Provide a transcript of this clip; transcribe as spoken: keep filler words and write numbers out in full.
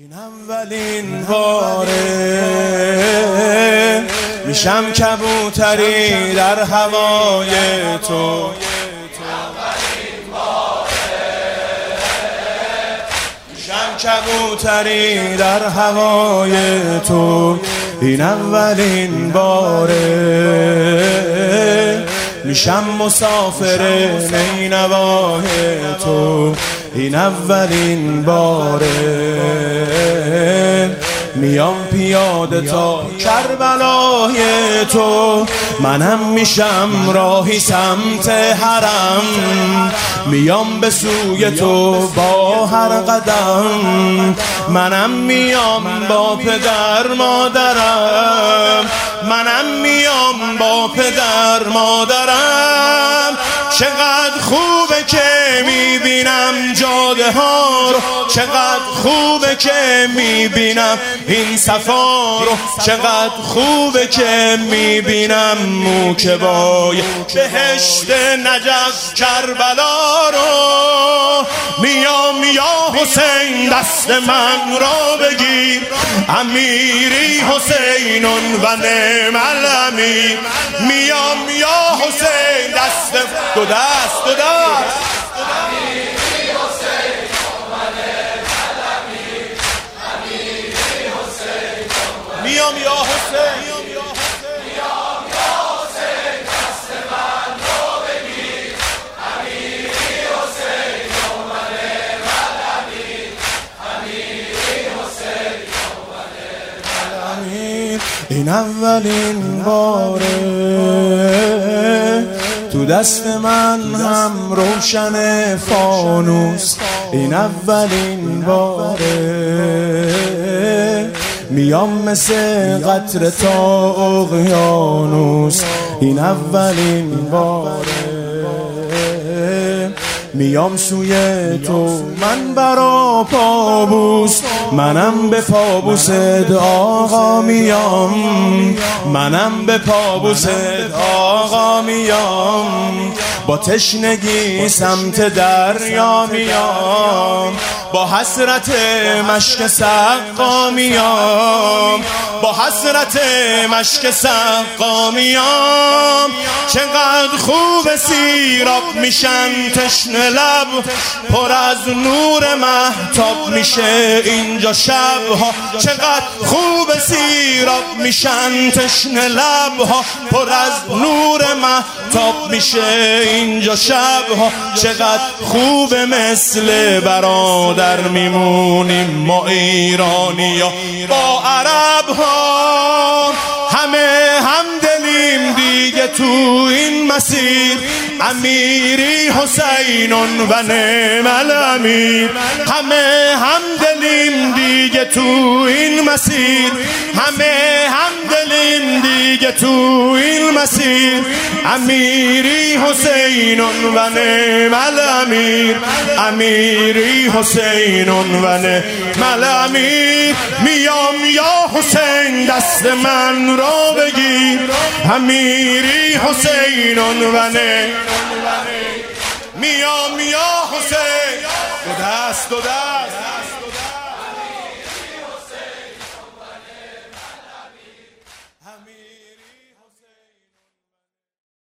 این اولین باره میشم کبوتری در هوای تو. میشم کبوتری در هوای تو. این اولین باره میشم مسافر نینوای تو. این اولین باره میام پیاده تا کربلای تو. منم میشم راهی سمت حرم، میام به سوی تو با هر قدم. منم میام با پدر مادرم، منم میام با پدر مادرم. چقدر خوبه که میبینم جاده ها رو، چقدر خوبه که میبینم این صفا رو، چقدر خوبه که میبینم موکبای بهشت نجف کربلا رو. میام یا حسین دست من را بگیر، امیری حسینون و نعم الامیر. میام یا حسین دست دو دست دو دست میام یا حسین، میام یا حسین دست من رو بگیر، امیری حسین و نعم الامیر، امیری حسین و نعم الامیر. این اولین باره تو دست من هم روشن فانوس. این اولین باره میام مثل قطره تا اقیانوس. این اولین باره میام سوی تو من برا پابوس. منم به پابوست آقا میام، منم به پابوست آقا میام. با تشنگی سمت دریا میام، با حسرت مشک سقا میام، با حسرت مشک سقا میام. چقدر خوب سیراب میشن تشنه لب، پر از نور مهتاب میشه اینجا شبها. چقدر خوب سیراب میشن تشنه لبها، پر از نور مهتاب میشه اینجا شبها. چقدر خوب مثل برادر میمونیم ما ایرانیا با عرب ها. همه همدلیم دیگه تو این مسیر، امیری حسینون و نعم الامیر. همه همدلیم دیگه تو این مسیر، همه همدلیم دیگه تو این مسیر، امیری حسینون و نعم الامیر، امیری حسینون و نعم الامیر. میام یا حسین دست من را بگیر، امیری حسینون و نعم. میام یا حسین دو دست دو دست